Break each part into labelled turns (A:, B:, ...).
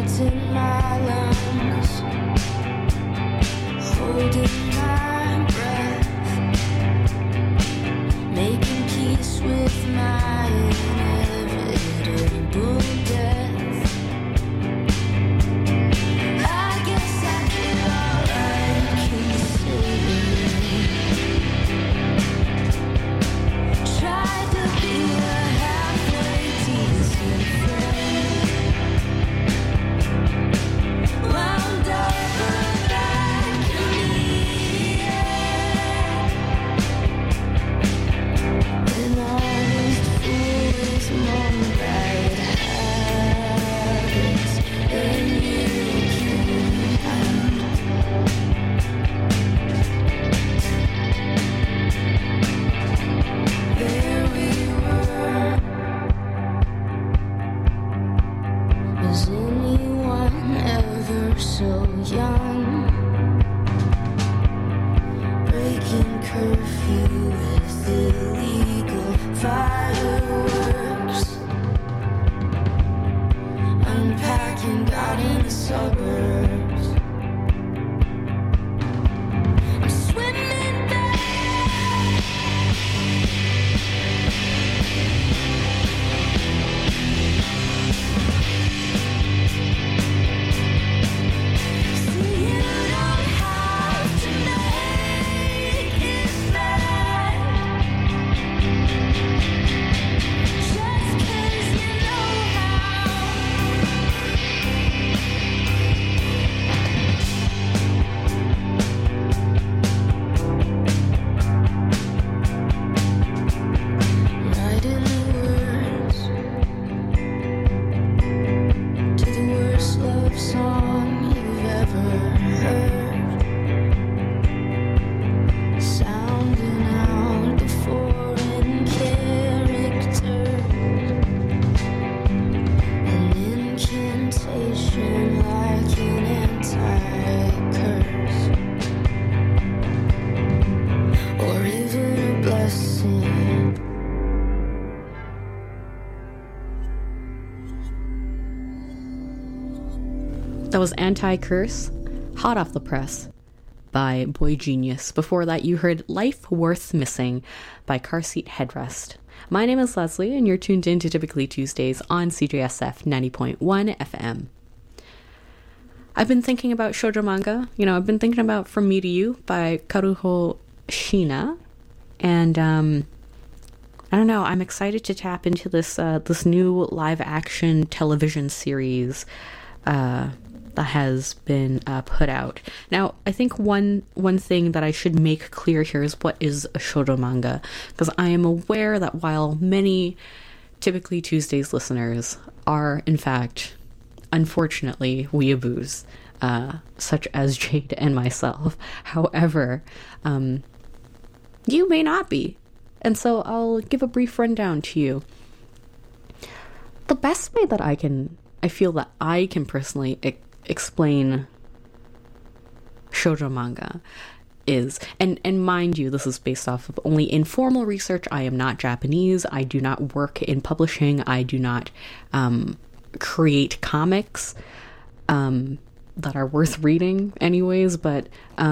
A: in my lungs, holding my breath, making peace with my inevitable death. I guess I did alright considering. Tried to be a halfway decent friend. Wound up back an honest fool is more bad habits than you can count. There we were. Was anyone ever so young? Breaking curfew with illegal fireworks. Unpacking out in the suburbs. I'm swimming back. So you don't have to make it bad. Just 'cause you know how. Writing the words to the worst love song you've ever heard, sounding out the foreign character, an incantation like an anti-curse, or even a blessing.
B: That was Anti-Curse, hot off the press, by Boy Genius. Before that, you heard Life Worth Missing by Car Seat Headrest. My name is Leslie, and you're tuned in to Typically Tuesdays on CJSF 90.1 FM. I've been thinking about shoujo manga. I've been thinking about From Me to You by Karuho Shina. And, I don't know, I'm excited to tap into this new live-action television series that has been put out. Now, I think one thing that I should make clear here is what is a shoujo manga, because I am aware that while many Typically Tuesdays listeners are, in fact, unfortunately, weeaboos, such as Jade and myself. However, you may not be. And so I'll give a brief rundown to you. The best way that I feel that I can personally explain shoujo manga is, and mind you, this is based off of only informal research. I am not Japanese. I do not work in publishing. I do not create comics that are worth reading anyways, but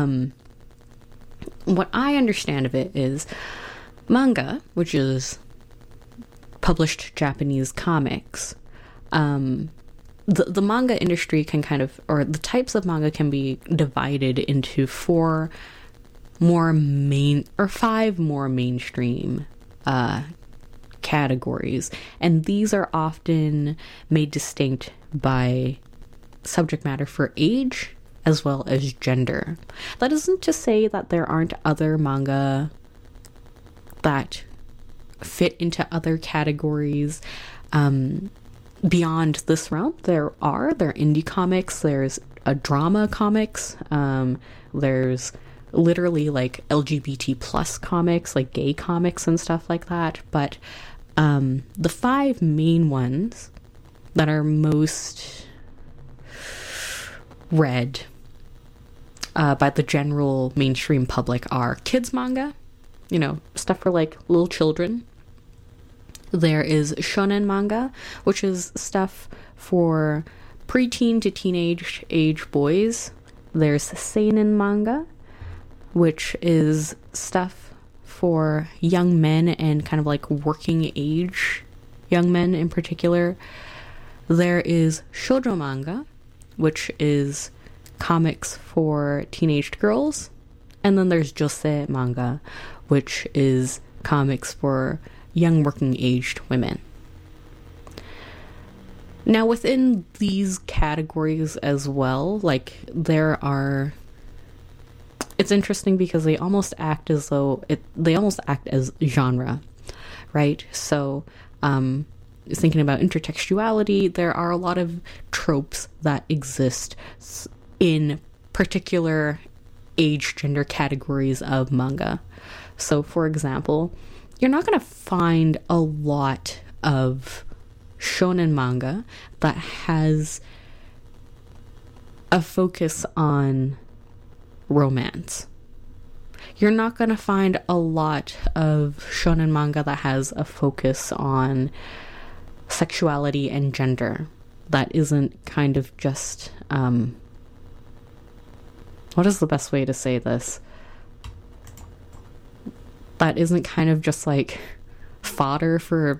B: what I understand of it is manga, which is published Japanese comics. The manga industry can or the types of manga can be divided into five more mainstream categories, and these are often made distinct by subject matter for age as well as gender. That isn't to say that there aren't other manga that fit into other categories beyond this realm. There are indie comics, there's a drama comics, there's literally like LGBT plus comics, like gay comics and stuff like that. But the five main ones that are most read by the general mainstream public are kids manga, stuff for like little children. There is shonen manga, which is stuff for preteen to teenage age boys, there's seinen manga, which is stuff for young men and kind of like working age young men in particular. There is shoujo manga, which is comics for teenaged girls. And then there's josei manga, which is comics for young working aged women. Now, within these categories as well, like, there are... It's interesting because they almost act as though... they almost act as genre, right? So, thinking about intertextuality, there are a lot of tropes that exist in particular age gender categories of manga. So, for example, you're not going to find a lot of shonen manga that has a focus on romance. You're not going to find a lot of shonen manga that has a focus on sexuality and gender. That isn't kind of just, what is the best way to say this? That isn't kind of just like fodder for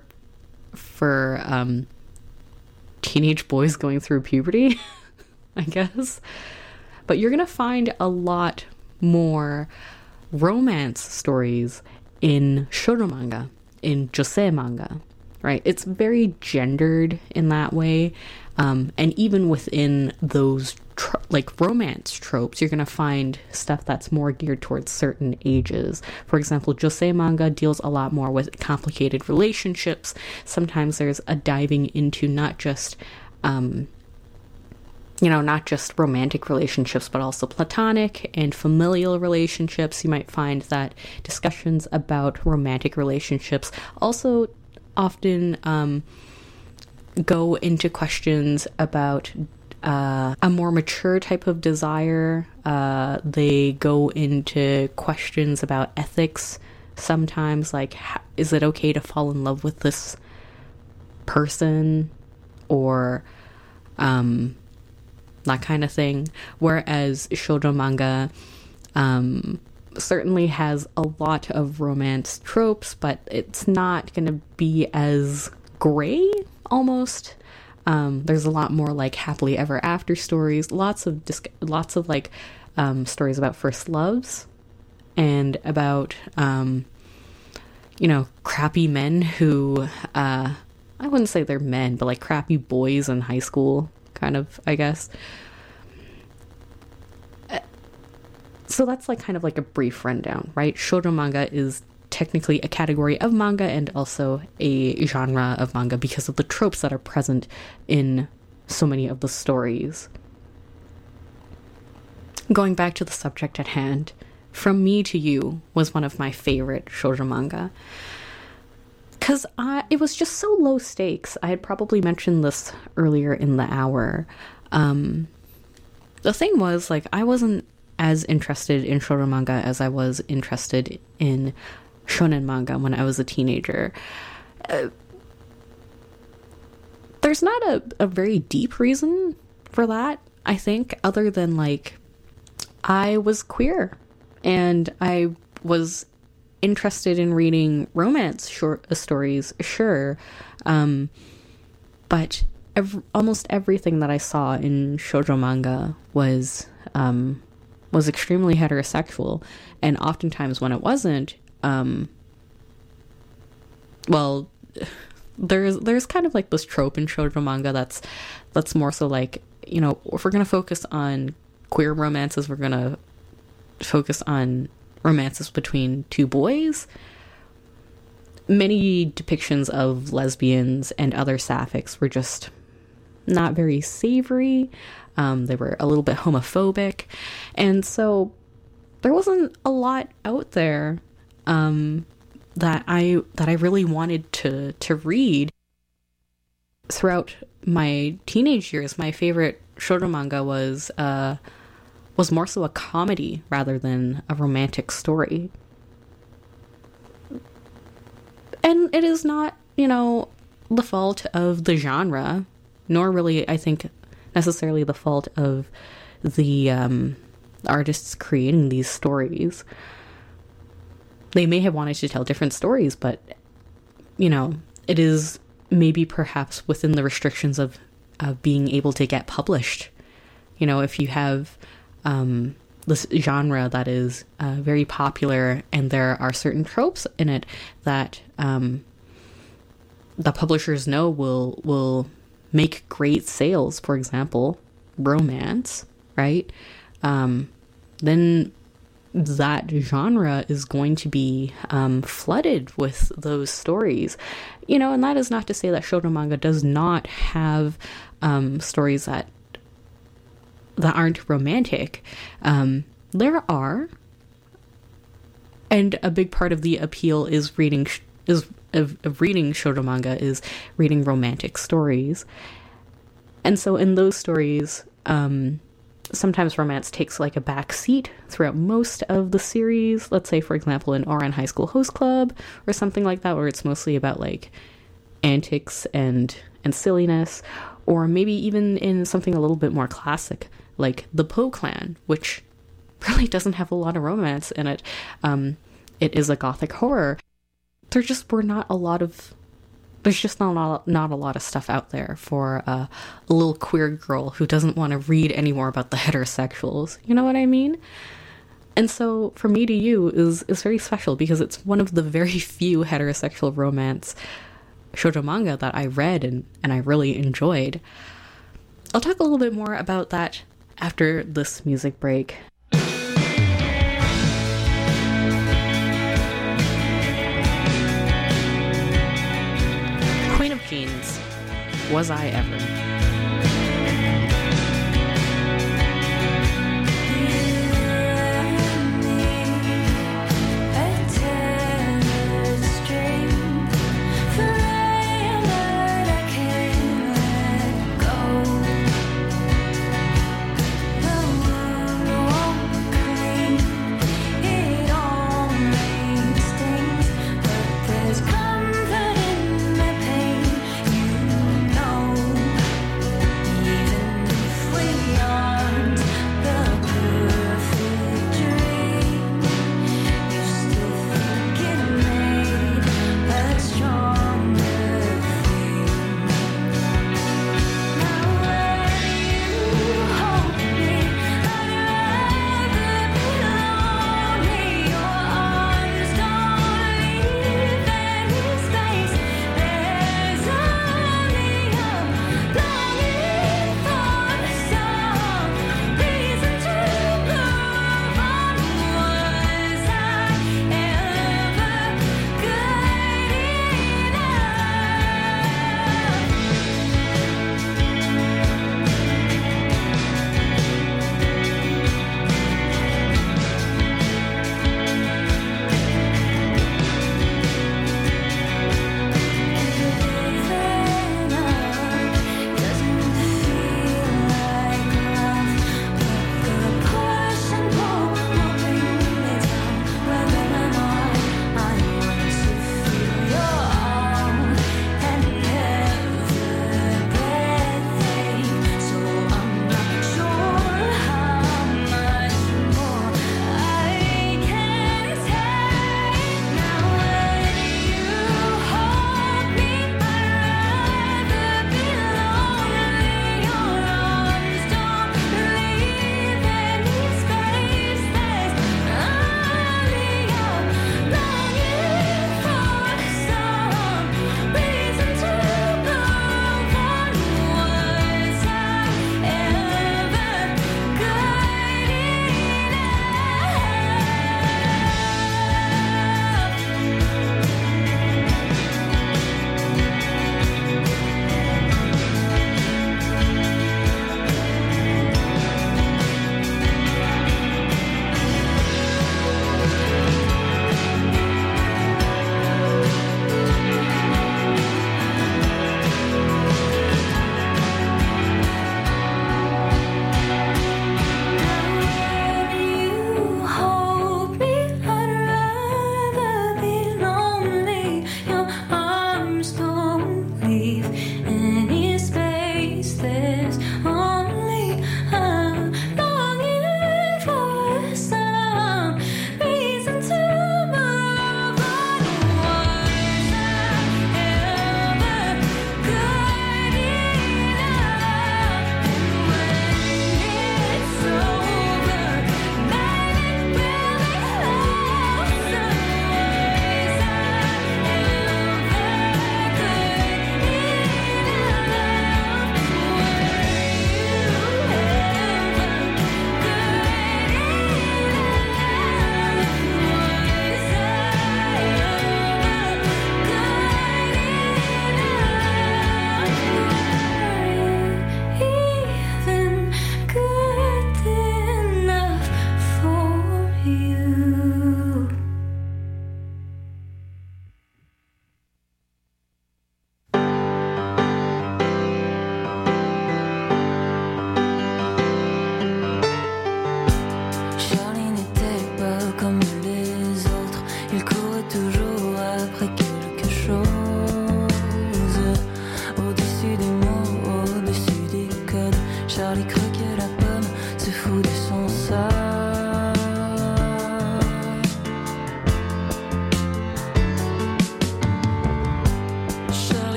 B: teenage boys going through puberty, I guess. But you're gonna find a lot more romance stories in shoujo manga, in josei manga, right? It's very gendered in that way, and even within those like romance tropes, you're gonna find stuff that's more geared towards certain ages. For example, josei manga deals a lot more with complicated relationships. Sometimes there's a diving into not just not just romantic relationships, but also platonic and familial relationships. You might find that discussions about romantic relationships also often go into questions about a more mature type of desire. They go into questions about ethics sometimes, like, is it okay to fall in love with this person, or that kind of thing. Whereas shoujo manga certainly has a lot of romance tropes, but it's not going to be as gray, almost. There's a lot more like happily ever after stories, lots of like stories about first loves, and about crappy men who I wouldn't say they're men, but like crappy boys in high school, kind of, I guess. So that's like kind of like a brief rundown, right? Shoujo manga is technically a category of manga and also a genre of manga because of the tropes that are present in so many of the stories. Going back to the subject at hand, From Me to You was one of my favorite shoujo manga. Because it was just so low stakes. I had probably mentioned this earlier in the hour. The thing was, like, I wasn't as interested in shoujo manga as I was interested in shonen manga when I was a teenager. There's not a very deep reason for that, I think, other than, like, I was queer and I was interested in reading romance stories, sure, but almost everything that I saw in shoujo manga was extremely heterosexual, and oftentimes when it wasn't, there's kind of like this trope in shoujo manga that's more so like, if we're gonna focus on queer romances, we're gonna focus on romances between two boys. Many depictions of lesbians and other sapphics were just not very savory. They were a little bit homophobic, and so there wasn't a lot out there that I really wanted to read. Throughout my teenage years, my favorite shoujo manga was more so a comedy rather than a romantic story. And it is not, the fault of the genre, nor really, I think, necessarily the fault of the artists creating these stories. They may have wanted to tell different stories, but, you know, it is maybe perhaps within the restrictions of being able to get published. You know, if you have this genre that is very popular and there are certain tropes in it that the publishers know will make great sales, for example, romance, right? Then that genre is going to be flooded with those stories. You know, and that is not to say that shoujo manga does not have stories that aren't romantic. There are, and a big part of the appeal is reading shoujo manga is reading romantic stories. And so in those stories, sometimes romance takes like a back seat throughout most of the series. Let's say, for example, in Ouran High School Host Club or something like that, where it's mostly about like antics and silliness, or maybe even in something a little bit more classic like the Po Clan, which really doesn't have a lot of romance in it. It is a gothic horror. There's just not a lot of stuff out there for a little queer girl who doesn't want to read any more about the heterosexuals. You know what I mean? And so For Me to You is very special because it's one of the very few heterosexual romance shoujo manga that I read and I really enjoyed. I'll talk a little bit more about that after this music break. Queen of Jeans, Was I Ever?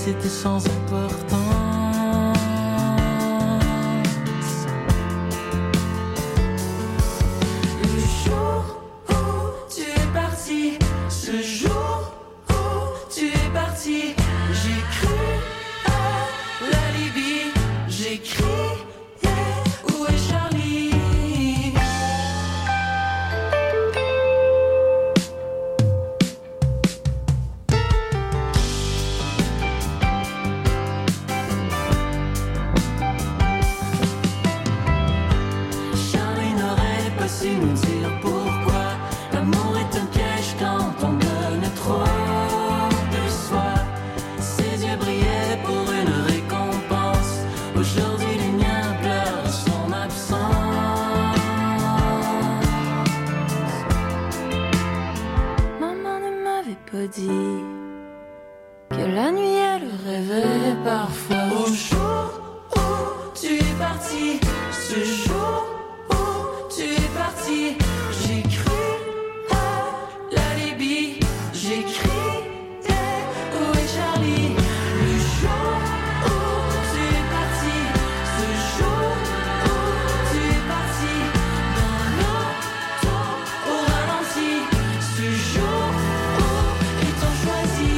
C: c'était sans importance. Le jour où tu es parti, ce jour où tu es parti, j'ai cru à la Libye, j'ai crié, où est Charlie? Charlie n'aurait pas su nous dire pourquoi l'amour est un piège quand on donne trop de soi. Ses yeux brillaient pour une récompense. Aujourd'hui les miens pleurent son absence. Maman ne m'avait pas dit que la nuit elle rêvait parfois. Au jour où tu es parti, ce jour où tu es parti, j'ai cru à la Libye, j'ai crié, où est Charlie? Le jour où tu es parti, ce jour où tu es parti, dans l'auto au ralenti, ce jour où ils t'ont choisi.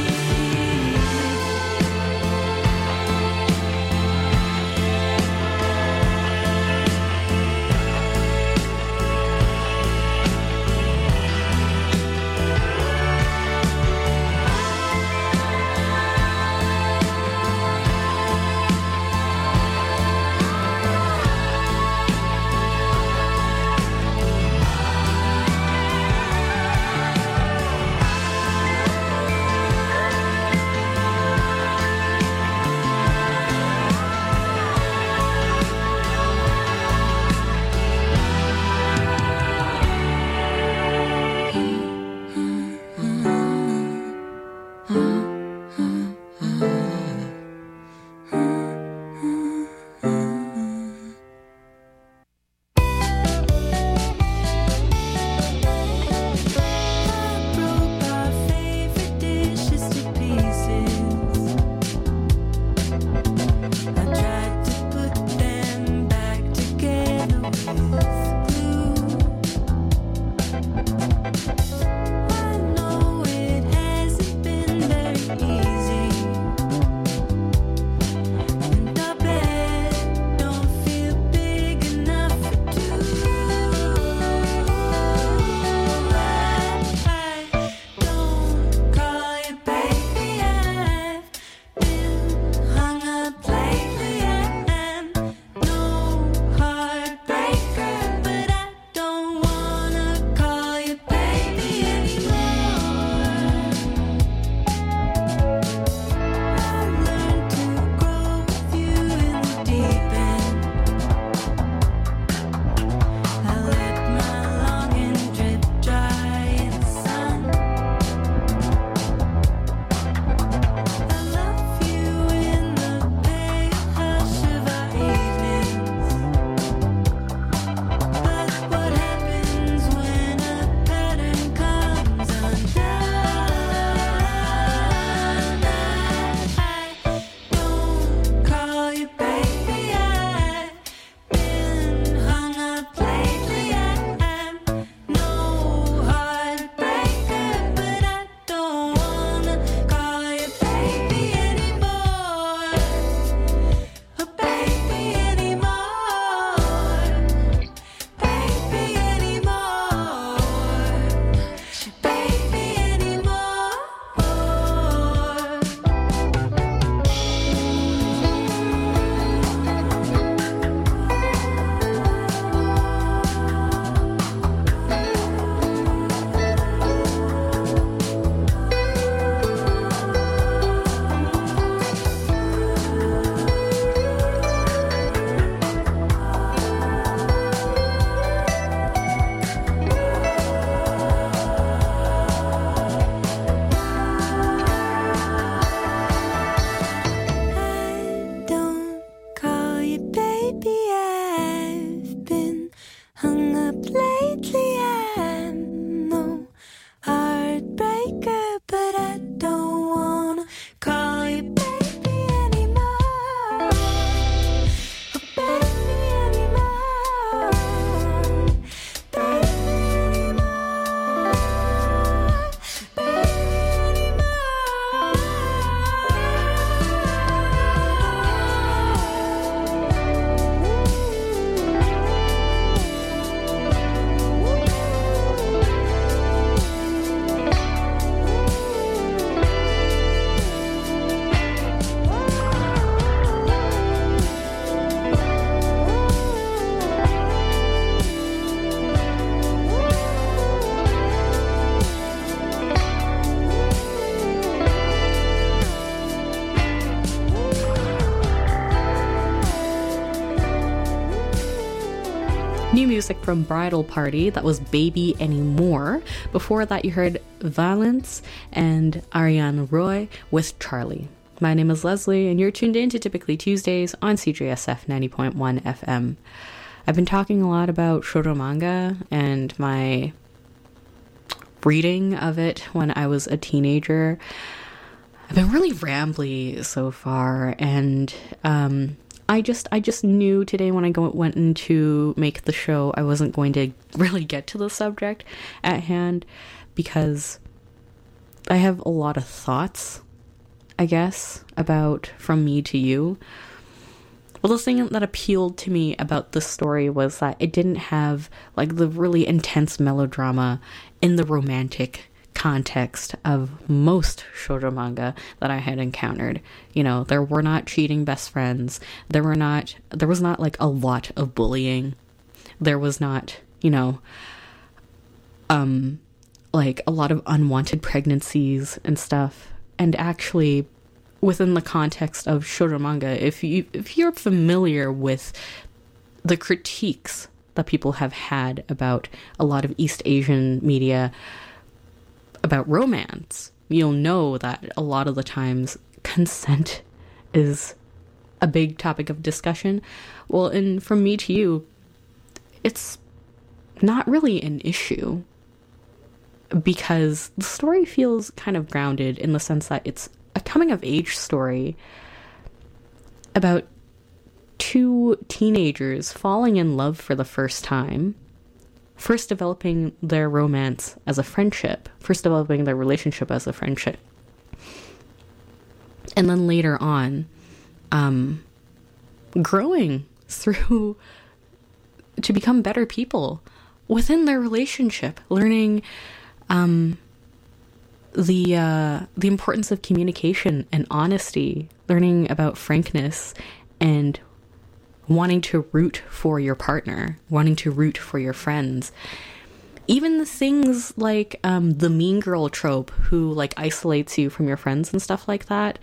B: New music from Bridal Party, that was Baby Anymore. Before that, you heard Valence and Ariane Roy with Charlie. My name is Leslie, and you're tuned in to Typically Tuesdays on CJSF 90.1 FM. I've been talking a lot about shoujo manga and my reading of it when I was a teenager. I've been really rambly so far, and I just knew today when I went in to make the show, I wasn't going to really get to the subject at hand because I have a lot of thoughts, I guess, about From Me to You. Well, the thing that appealed to me about this story was that it didn't have like the really intense melodrama in the romantic context of most shoujo manga that I had encountered. You know, there were not cheating best friends. There was not like a lot of bullying. There was not, like a lot of unwanted pregnancies and stuff. And actually, within the context of shoujo manga, if you're familiar with the critiques that people have had about a lot of East Asian media about romance, you'll know that a lot of the times consent is a big topic of discussion. Well, and From Me to You, it's not really an issue because the story feels kind of grounded in the sense that it's a coming-of-age story about two teenagers falling in love for the first time, first developing their romance as a friendship, first developing their relationship as a friendship, and then later on, growing through to become better people within their relationship, learning the importance of communication and honesty, learning about frankness and wanting to root for your partner, wanting to root for your friends. Even the things like the mean girl trope who like isolates you from your friends and stuff like that,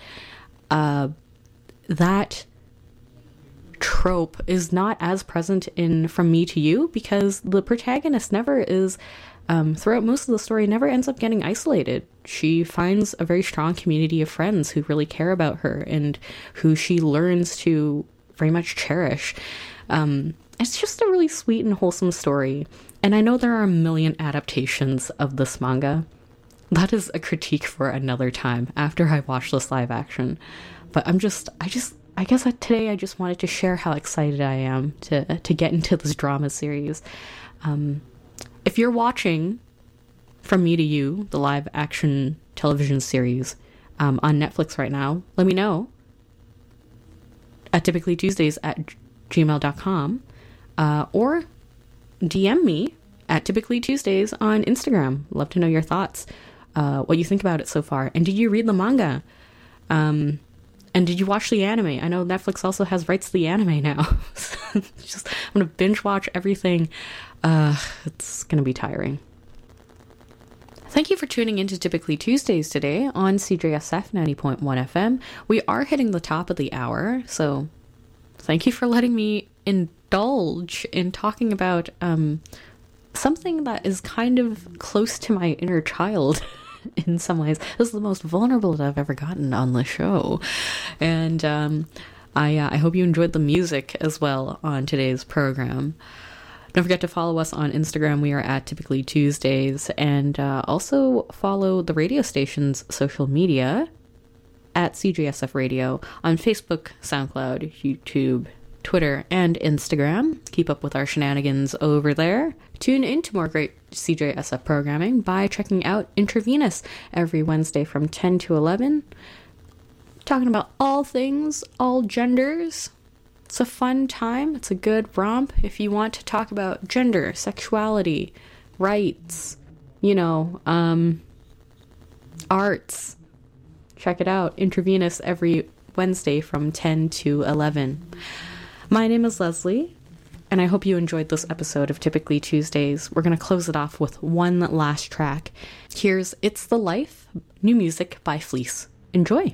B: that trope is not as present in From Me to You because the protagonist never is, throughout most of the story, never ends up getting isolated. She finds a very strong community of friends who really care about her and who she learns to very much cherish. It's just a really sweet and wholesome story. And I know there are a million adaptations of this manga. That is a critique for another time after I watch this live action. But I guess that today I just wanted to share how excited I am to get into this drama series. If you're watching From Me to You, the live action television series on Netflix right now, let me know at typicallytuesdays@gmail.com or DM me at typicallytuesdays on Instagram. Love to know your thoughts, what you think about it so far. And did you read the manga? And did you watch the anime? I know Netflix also has rights to the anime now. I'm going to binge watch everything. It's going to be tiring. Thank you for tuning in to Typically Tuesdays today on CJSF 90.1 FM. We are hitting the top of the hour, so thank you for letting me indulge in talking about something that is kind of close to my inner child in some ways. This is the most vulnerable that I've ever gotten on the show. And I hope you enjoyed the music as well on today's program. Don't forget to follow us on Instagram. We are at Typically Tuesdays. And also follow the radio station's social media at CJSF Radio on Facebook, SoundCloud, YouTube, Twitter, and Instagram. Keep up with our shenanigans over there. Tune in to more great CJSF programming by checking out Intravenous every Wednesday from 10 to 11. Talking about all things, all genders. It's a fun time. It's a good romp if you want to talk about gender, sexuality, rights, arts. Check it out. Intravenous every Wednesday from 10 to 11. My name is Leslie, and I hope you enjoyed this episode of Typically Tuesdays. We're going to close it off with one last track. Here's It's the Life, new music by Fleece. Enjoy.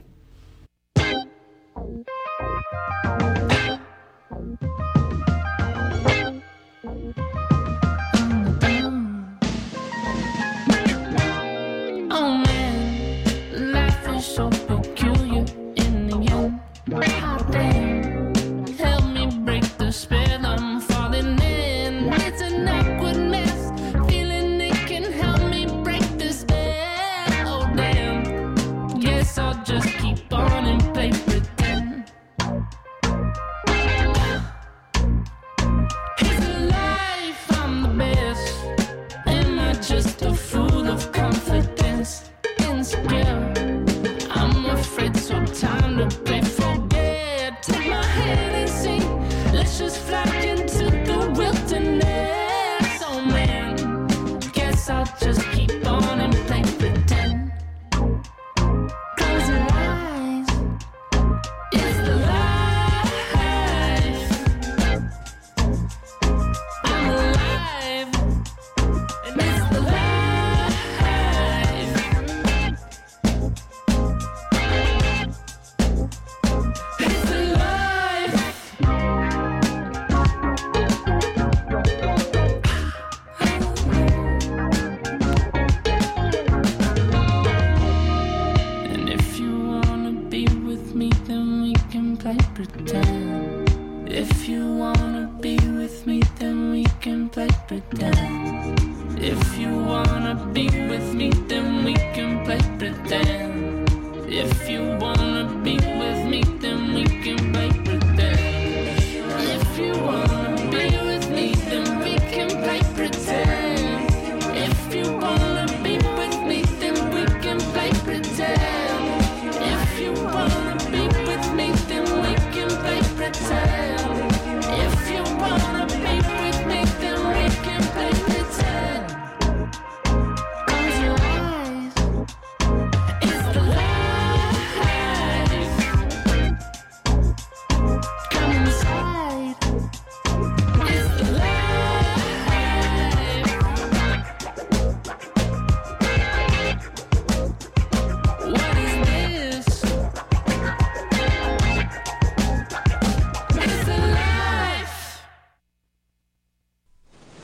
C: play pretend. If you wanna be with me, then we can play pretend. If you wanna be with me,